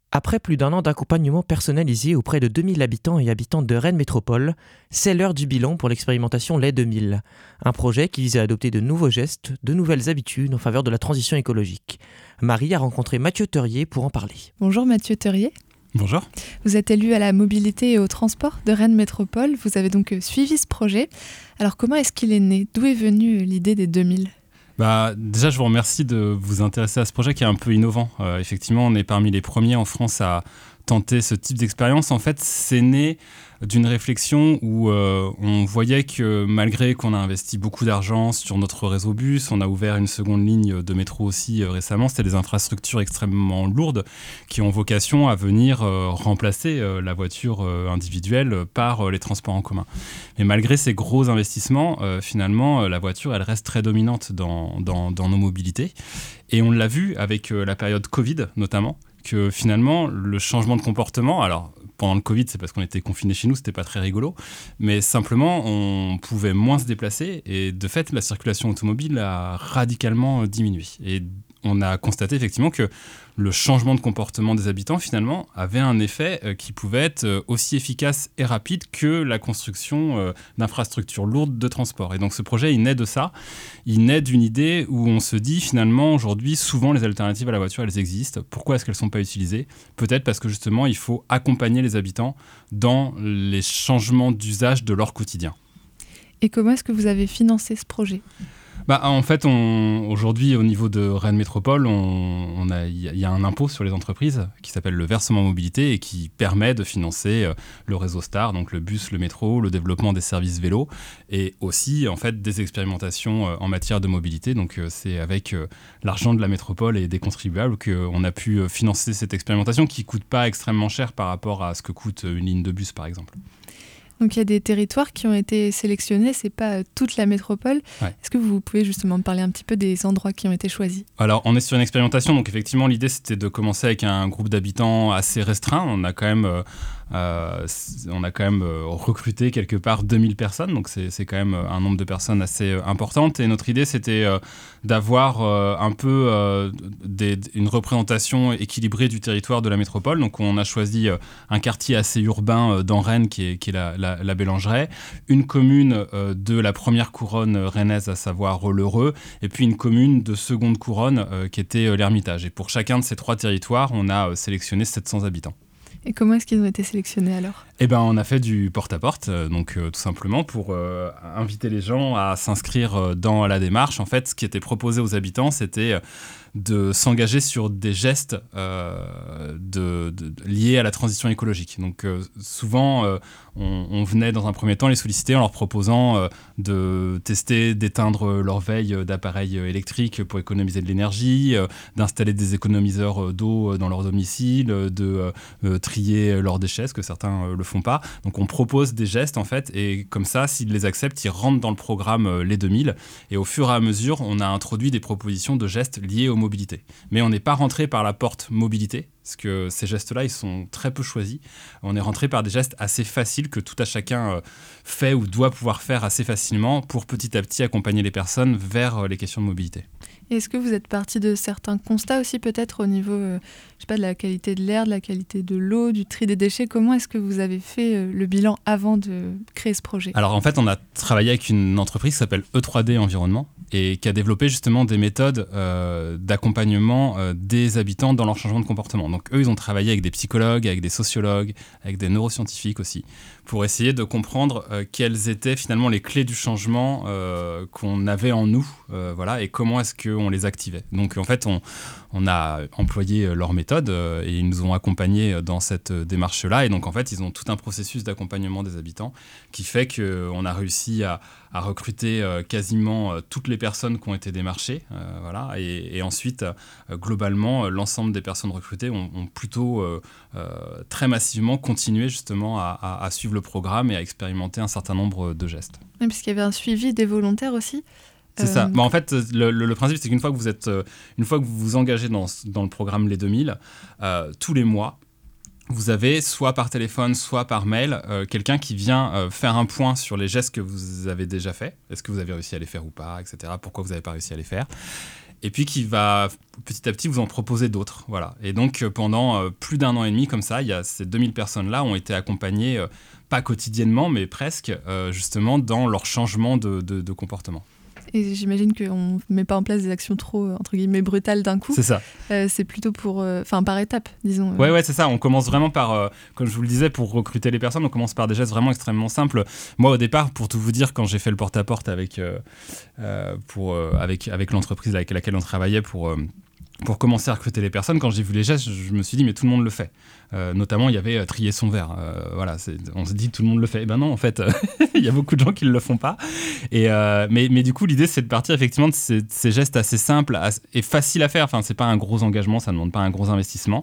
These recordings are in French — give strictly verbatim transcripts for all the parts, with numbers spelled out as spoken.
Après plus d'un an d'accompagnement personnalisé auprès de deux mille habitants et habitantes de Rennes Métropole, c'est l'heure du bilan pour l'expérimentation Lait deux mille, un projet qui vise à adopter de nouveaux gestes, de nouvelles habitudes en faveur de la transition écologique. Marie a rencontré Mathieu Teurier pour en parler. Bonjour Mathieu Teurier. Bonjour. Vous êtes élu à la mobilité et au transport de Rennes Métropole. Vous avez donc suivi ce projet. Alors comment est-ce qu'il est né ? D'où est venue l'idée des deux mille ? Bah, déjà, je vous remercie de vous intéresser à ce projet qui est un peu innovant. Euh, effectivement, on est parmi les premiers en France à tenter ce type d'expérience. En fait, c'est né d'une réflexion où euh, on voyait que malgré qu'on a investi beaucoup d'argent sur notre réseau bus, on a ouvert une seconde ligne de métro aussi euh, récemment, c'était des infrastructures extrêmement lourdes qui ont vocation à venir euh, remplacer euh, la voiture euh, individuelle par euh, les transports en commun. Mais malgré ces gros investissements, euh, finalement, euh, la voiture, elle reste très dominante dans, dans, dans nos mobilités. Et on l'a vu avec euh, la période Covid notamment, que finalement, le changement de comportement, alors pendant le Covid, c'est parce qu'on était confinés chez nous, c'était pas très rigolo, mais simplement, on pouvait moins se déplacer et de fait, la circulation automobile a radicalement diminué. Et on a constaté effectivement que le changement de comportement des habitants, finalement, avait un effet euh, qui pouvait être euh, aussi efficace et rapide que la construction euh, d'infrastructures lourdes de transport. Et donc ce projet, il naît de ça. Il naît d'une idée où on se dit, finalement, aujourd'hui, souvent les alternatives à la voiture, elles existent. Pourquoi est-ce qu'elles ne sont pas utilisées ? Peut-être parce que justement, il faut accompagner les habitants dans les changements d'usage de leur quotidien. Et comment est-ce que vous avez financé ce projet ? Bah, en fait, on, aujourd'hui, au niveau de Rennes Métropole, il on a, y, y a un impôt sur les entreprises qui s'appelle le versement mobilité et qui permet de financer euh, le réseau Star, donc le bus, le métro, le développement des services vélo et aussi en fait, des expérimentations euh, en matière de mobilité. Donc, euh, c'est avec euh, l'argent de la métropole et des contribuables qu'on a pu euh, financer cette expérimentation qui ne coûte pas extrêmement cher par rapport à ce que coûte une ligne de bus, par exemple. Donc il y a des territoires qui ont été sélectionnés, c'est pas toute la métropole. Ouais. Est-ce que vous pouvez justement me parler un petit peu des endroits qui ont été choisis ? Alors on est sur une expérimentation, donc effectivement l'idée c'était de commencer avec un groupe d'habitants assez restreint. On a quand même, euh, euh, on a quand même euh, recruté quelque part deux mille personnes, donc c'est, c'est quand même un nombre de personnes assez euh, importante. Et notre idée c'était euh, d'avoir euh, un peu euh, des, une représentation équilibrée du territoire de la métropole. Donc on a choisi euh, un quartier assez urbain euh, dans Rennes qui est, qui est la, la la Bélangeraie, une commune euh, de la première couronne rennaise, à savoir euh, l'Heureux, et puis une commune de seconde couronne euh, qui était euh, l'Ermitage. Et pour chacun de ces trois territoires, on a euh, sélectionné sept cents habitants. Et comment est-ce qu'ils ont été sélectionnés alors ? Eh ben, on a fait du porte-à-porte, euh, donc euh, tout simplement pour euh, inviter les gens à s'inscrire euh, dans la démarche. En fait, ce qui était proposé aux habitants, c'était euh, de s'engager sur des gestes euh, de, de, de, liés à la transition écologique. Donc euh, souvent, euh, on, on venait dans un premier temps les solliciter en leur proposant euh, de tester, d'éteindre leur veille d'appareils électriques pour économiser de l'énergie, euh, d'installer des économiseurs d'eau dans leur domicile, de euh, trier leurs déchets, ce que certains euh, le font pas. Donc on propose des gestes en fait, et comme ça, s'ils les acceptent, ils rentrent dans le programme euh, Les deux mille. Et au fur et à mesure, on a introduit des propositions de gestes liés aux mobilité. Mais on n'est pas rentré par la porte mobilité, parce que ces gestes-là, ils sont très peu choisis. On est rentré par des gestes assez faciles que tout à chacun euh, fait ou doit pouvoir faire assez facilement pour petit à petit accompagner les personnes vers euh, les questions de mobilité. Et est-ce que vous êtes parti de certains constats aussi peut-être au niveau euh, je sais pas, de la qualité de l'air, de la qualité de l'eau, du tri des déchets ? Comment est-ce que vous avez fait euh, le bilan avant de créer ce projet ? Alors en fait, on a travaillé avec une entreprise qui s'appelle E trois D Environnement et qui a développé justement des méthodes euh, d'accompagnement euh, des habitants dans leur changement de comportement. Donc eux, ils ont travaillé avec des psychologues, avec des sociologues, avec des neuroscientifiques aussi, pour essayer de comprendre euh, quelles étaient finalement les clés du changement euh, qu'on avait en nous, euh, voilà, et comment est-ce qu'on les activait. Donc en fait, on, on a employé leur méthode euh, et ils nous ont accompagnés dans cette démarche-là. Et donc en fait, ils ont tout un processus d'accompagnement des habitants qui fait qu'on a réussi à, à recruter euh, quasiment euh, toutes les personnes qui ont été démarchées, euh, voilà, et, et ensuite, euh, globalement, euh, l'ensemble des personnes recrutées ont, ont plutôt euh, euh, très massivement continué justement à, à, à suivre le programme et à expérimenter un certain nombre de gestes. Oui, parce qu'il y avait un suivi des volontaires aussi. C'est euh... ça. Bah, en fait, le, le, le principe, c'est qu'une fois que vous êtes, euh, une fois que vous vous engagez dans, dans le programme Les deux mille, euh, tous les mois, vous avez soit par téléphone, soit par mail, euh, quelqu'un qui vient euh, faire un point sur les gestes que vous avez déjà faits. Est-ce que vous avez réussi à les faire ou pas, et cetera. Pourquoi vous n'avez pas réussi à les faire ? et puis qui va petit à petit vous en proposer d'autres. Voilà. Et donc pendant euh, plus d'un an et demi comme ça, il y a ces deux mille personnes-là ont été accompagnées, euh, pas quotidiennement, mais presque, euh, justement dans leur changement de, de, de comportement. Et j'imagine qu'on ne met pas en place des actions trop, entre guillemets, brutales d'un coup. C'est ça. Euh, c'est plutôt pour, enfin, euh, par étapes, disons. Ouais, ouais, c'est ça. On commence vraiment par, euh, comme je vous le disais, pour recruter les personnes, on commence par des gestes vraiment extrêmement simples. Moi, au départ, pour tout vous dire, quand j'ai fait le porte-à-porte avec, euh, euh, pour, euh, avec, avec l'entreprise avec laquelle on travaillait pour... Euh, Pour commencer à recruter les personnes, quand j'ai vu les gestes, je me suis dit, mais tout le monde le fait. Euh, notamment, il y avait euh, trier son verre. Euh, voilà, c'est, on se dit, tout le monde le fait. Eh ben non, en fait, il y a beaucoup de gens qui ne le font pas. Et, euh, mais, mais du coup, l'idée, c'est de partir effectivement de ces, de ces gestes assez simples as, et faciles à faire. Enfin, ce n'est pas un gros engagement, ça ne demande pas un gros investissement.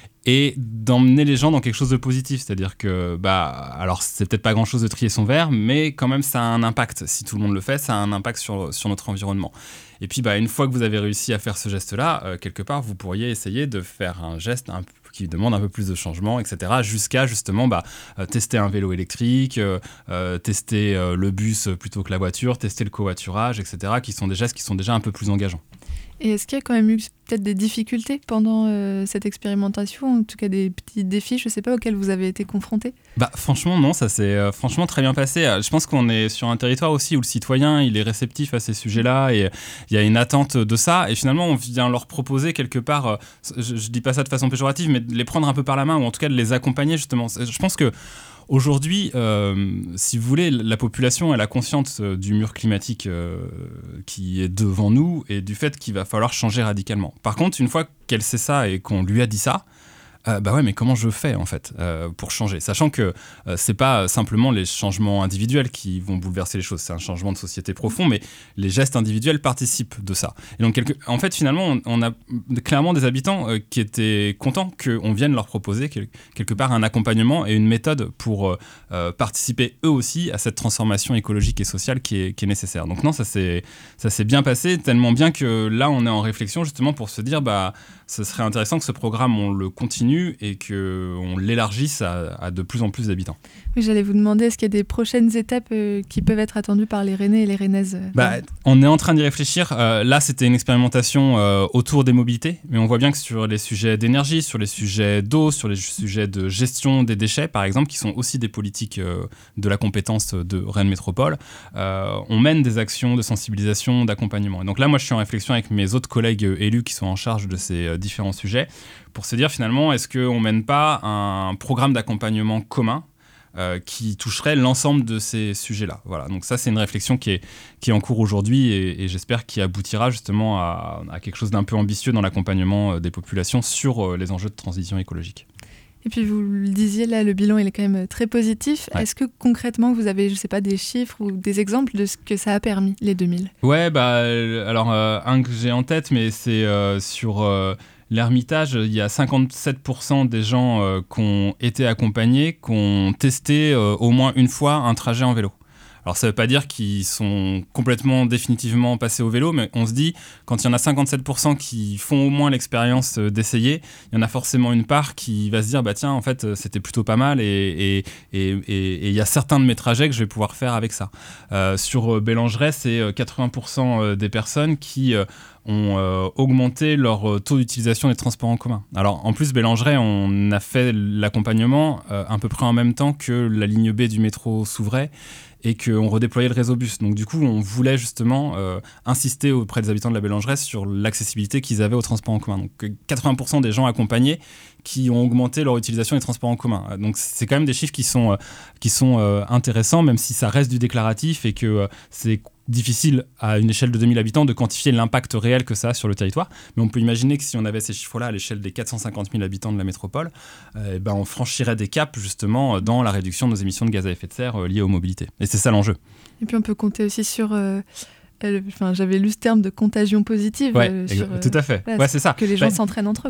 Et d'emmener les gens dans quelque chose de positif. C'est-à-dire que, bah, alors, c'est peut-être pas grand-chose de trier son verre, mais quand même, ça a un impact. Si tout le monde le fait, ça a un impact sur, sur notre environnement. Et puis, bah, une fois que vous avez réussi à faire ce geste-là, euh, quelque part, vous pourriez essayer de faire un geste un peu, qui demande un peu plus de changement, et cetera, jusqu'à justement bah, euh, tester un vélo électrique, euh, euh, tester euh, le bus plutôt que la voiture, tester le covoiturage, et cetera, qui sont des gestes qui sont déjà un peu plus engageants. Et est-ce qu'il y a quand même eu peut-être des difficultés pendant euh, cette expérimentation, en tout cas des petits défis, je ne sais pas, auxquels vous avez été confrontés ? Bah, franchement, non, ça s'est euh, franchement très bien passé. Je pense qu'on est sur un territoire aussi où le citoyen, il est réceptif à ces sujets-là et il y a une attente de ça. Et finalement, on vient leur proposer quelque part, euh, je ne dis pas ça de façon péjorative, mais de les prendre un peu par la main ou en tout cas de les accompagner justement. Je pense que aujourd'hui, euh, si vous voulez, la population, elle a conscience euh, du mur climatique euh, qui est devant nous et du fait qu'il va falloir changer radicalement. Par contre, une fois qu'elle sait ça et qu'on lui a dit ça, Euh, bah ouais, mais comment je fais en fait euh, pour changer, sachant que euh, c'est pas simplement les changements individuels qui vont bouleverser les choses, c'est un changement de société profond, mais les gestes individuels participent de ça. Et donc quelque... en fait finalement on, on a clairement des habitants euh, qui étaient contents qu'on vienne leur proposer quel... quelque part un accompagnement et une méthode pour euh, participer eux aussi à cette transformation écologique et sociale qui est, qui est nécessaire. Donc non, ça s'est, ça s'est bien passé, tellement bien que là on est en réflexion justement pour se dire bah ce serait intéressant que ce programme on le continue et qu'on l'élargisse à, à de plus en plus d'habitants. Oui, j'allais vous demander, est-ce qu'il y a des prochaines étapes euh, qui peuvent être attendues par les Rennais et les Rennaises euh, bah, on est en train d'y réfléchir. Euh, là, c'était une expérimentation euh, autour des mobilités, mais on voit bien que sur les sujets d'énergie, sur les sujets d'eau, sur les sujets de gestion des déchets, par exemple, qui sont aussi des politiques euh, de la compétence de Rennes Métropole, euh, on mène des actions de sensibilisation, d'accompagnement. Et donc là, moi, je suis en réflexion avec mes autres collègues élus qui sont en charge de ces euh, différents sujets pour se dire finalement, est-ce qu'on ne mène pas un programme d'accompagnement commun euh, qui toucherait l'ensemble de ces sujets-là. Voilà, donc ça, c'est une réflexion qui est, qui est en cours aujourd'hui et, et j'espère qu'il aboutira justement à, à quelque chose d'un peu ambitieux dans l'accompagnement des populations sur les enjeux de transition écologique. Et puis vous le disiez, là, le bilan il est quand même très positif. Ouais. Est-ce que concrètement, vous avez, je sais pas, des chiffres ou des exemples de ce que ça a permis, les deux mille ? Ouais, bah, alors euh, un que j'ai en tête, mais c'est euh, sur... Euh, L'Ermitage, il y a cinquante-sept pour cent des gens euh, qui ont été accompagnés, qui ont testé euh, au moins une fois un trajet en vélo. Alors ça ne veut pas dire qu'ils sont complètement définitivement passés au vélo, mais on se dit, quand il y en a cinquante-sept pour cent qui font au moins l'expérience d'essayer, il y en a forcément une part qui va se dire, bah tiens, en fait, c'était plutôt pas mal et il et, et, et y a certains de mes trajets que je vais pouvoir faire avec ça. Euh, sur Bellangeret, c'est quatre-vingts pour cent des personnes qui... Euh, ont euh, augmenté leur taux d'utilisation des transports en commun. Alors, en plus, Bellangeret, on a fait l'accompagnement euh, à peu près en même temps que la ligne B du métro s'ouvrait et qu'on redéployait le réseau bus. Donc, du coup, on voulait justement euh, insister auprès des habitants de la Bellangeret sur l'accessibilité qu'ils avaient aux transports en commun. Donc, quatre-vingts pour cent des gens accompagnés qui ont augmenté leur utilisation des transports en commun. Donc, c'est quand même des chiffres qui sont, euh, qui sont euh, intéressants, même si ça reste du déclaratif et que euh, c'est difficile à une échelle de deux mille habitants de quantifier l'impact réel que ça a sur le territoire. Mais on peut imaginer que si on avait ces chiffres-là à l'échelle des quatre cent cinquante mille habitants de la métropole, euh, et ben on franchirait des caps justement dans la réduction de nos émissions de gaz à effet de serre euh, liées aux mobilités. Et c'est ça l'enjeu. Et puis on peut compter aussi sur... Euh... Enfin, j'avais lu ce terme de contagion positive. Ouais, euh, sur, tout à fait. euh, ouais, c'est ça. Que les gens bah, s'entraînent entre eux, quoi.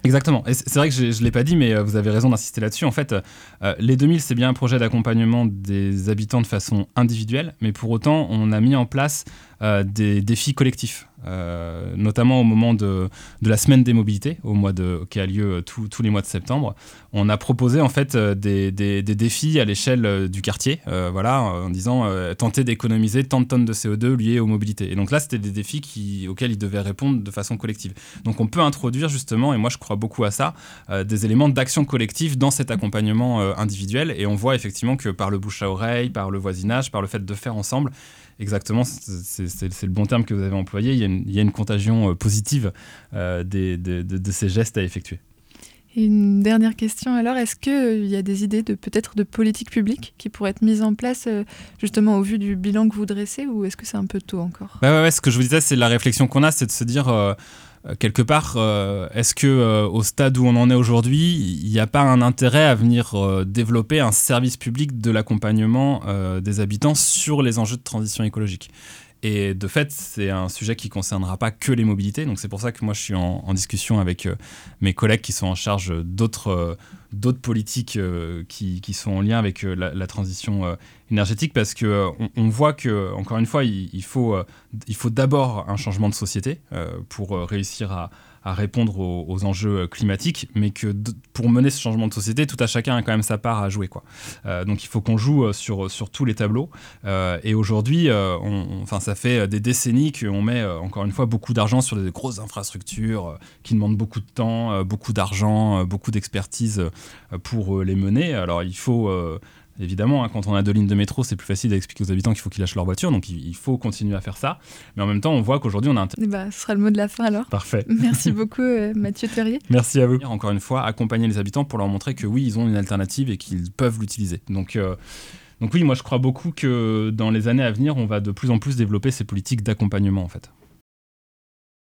Exactement. Et c'est vrai que je ne l'ai pas dit, mais vous avez raison d'insister là-dessus. En fait, euh, les deux mille, c'est bien un projet d'accompagnement des habitants de façon individuelle, mais pour autant, on a mis en place euh, des défis collectifs. Euh, notamment au moment de, de la semaine des mobilités, au mois de, qui a lieu tous tous les mois de septembre. On a proposé en fait des, des, des défis à l'échelle du quartier, euh, voilà, en disant euh, tenter d'économiser tant de tonnes de C O deux liées aux mobilités. Et donc là, c'était des défis qui, auxquels ils devaient répondre de façon collective. Donc on peut introduire justement, et moi je crois beaucoup à ça, euh, des éléments d'action collective dans cet accompagnement euh, individuel. Et on voit effectivement que par le bouche à oreille, par le voisinage, par le fait de faire ensemble, exactement, c'est, c'est, c'est le bon terme que vous avez employé. Il y a une, il y a une contagion euh, positive euh, des, de, de, de ces gestes à effectuer. Et une dernière question alors, est-ce qu'il euh, y a des idées de peut-être de politique publique qui pourraient être mises en place euh, justement au vu du bilan que vous dressez, ou est-ce que c'est un peu tôt encore ? Ouais, ouais, ouais, ce que je vous disais, c'est la réflexion qu'on a, c'est de se dire euh, quelque part, euh, est-ce que euh, au stade où on en est aujourd'hui, il n'y a pas un intérêt à venir euh, développer un service public de l'accompagnement euh, des habitants sur les enjeux de transition écologique ? Et de fait, c'est un sujet qui ne concernera pas que les mobilités. Donc c'est pour ça que moi, je suis en, en discussion avec euh, mes collègues qui sont en charge d'autres, euh, d'autres politiques euh, qui, qui sont en lien avec euh, la, la transition euh, énergétique. Parce qu'on euh, on voit que, encore une fois, il, il, faut, euh, il faut d'abord un changement de société euh, pour euh, réussir à, à répondre aux, aux enjeux climatiques, mais que d- pour mener ce changement de société, tout à chacun a quand même sa part à jouer, quoi. Euh, donc il faut qu'on joue sur, sur tous les tableaux. Euh, et aujourd'hui, euh, on, on, enfin, ça fait des décennies qu'on met, euh, encore une fois, beaucoup d'argent sur des grosses infrastructures euh, qui demandent beaucoup de temps, euh, beaucoup d'argent, euh, beaucoup d'expertise euh, pour euh, les mener. Alors il faut... Euh, Évidemment, hein, quand on a deux lignes de métro, c'est plus facile d'expliquer aux habitants qu'il faut qu'ils lâchent leur voiture, donc il, il faut continuer à faire ça. Mais en même temps, on voit qu'aujourd'hui, on a un... Eh ben, ce sera le mot de la fin alors. Parfait. Merci beaucoup euh, Mathieu Terrier. Merci à vous. Encore une fois, accompagner les habitants pour leur montrer que oui, ils ont une alternative et qu'ils peuvent l'utiliser. Donc, euh, donc oui, moi je crois beaucoup que dans les années à venir, on va de plus en plus développer ces politiques d'accompagnement en fait.